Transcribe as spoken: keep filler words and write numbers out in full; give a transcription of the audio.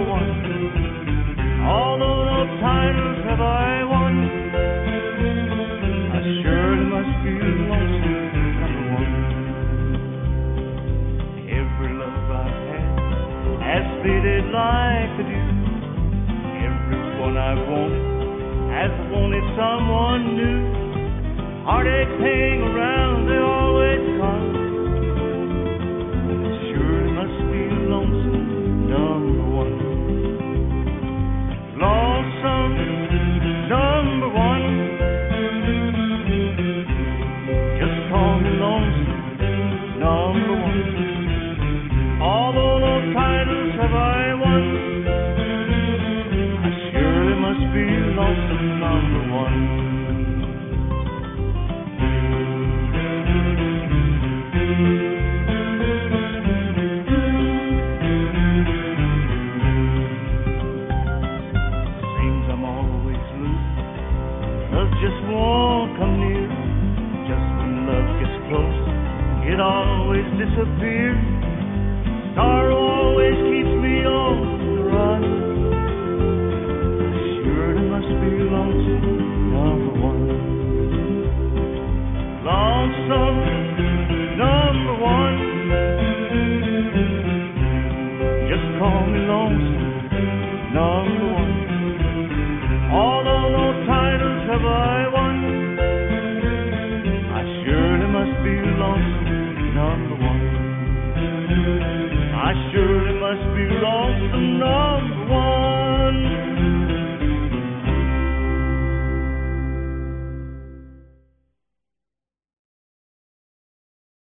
number one. Although no titles have I won, I surely must be lonesome number one. Every love I've had has faded like a dew. Everyone I've wanted has wanted someone new. Heartaches hang around, they always come. It surely must be lonesome number one. Lonesome number one. Just call me lonesome number one. Although no titles have I won, I surely must be lonesome number one. Seems I'm always losing, love just won't come near. Just when love gets close, it always disappears. Sorrow always keeps me on the run. I surely must be lonesome number one. Lonesome number one. Just call me lonesome number one. Although no titles have I won, I surely must be lonesome number one. I surely must be lonesome number one.